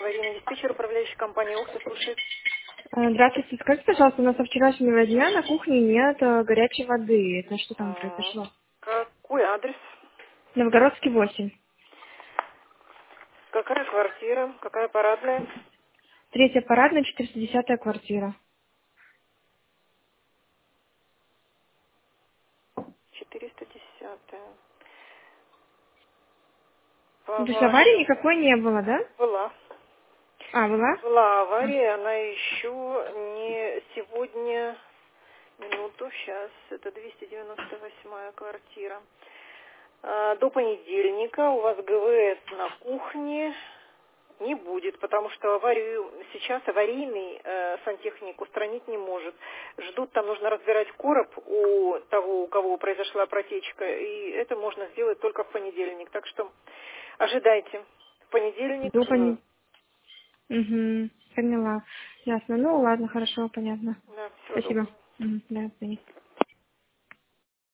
аварийный диспетчер, управляющий компанией «Окса» слушает. Здравствуйте, скажите, пожалуйста, у нас со вчерашнего дня на кухне нет горячей воды. Это что там произошло? Какой адрес? Новгородский 8. Какая квартира? Какая парадная? Третья парадная, 410-я квартира. 410-я. Ну, то есть аварии Авария никакой не было, да? была. Была? Была авария, она еще не сегодня, минуту, сейчас, это 298-я квартира. До понедельника у вас ГВС на кухне не будет, потому что аварию сейчас аварийный сантехник устранить не может. Ждут, там нужно разбирать короб у того, у кого произошла протечка, и это можно сделать только в понедельник. Так что ожидайте. В понедельник. До понедельника. Угу, поняла. Ясно. Ну, ладно, хорошо, понятно. Да, всего Спасибо. доброго. Мгм, да, понятно.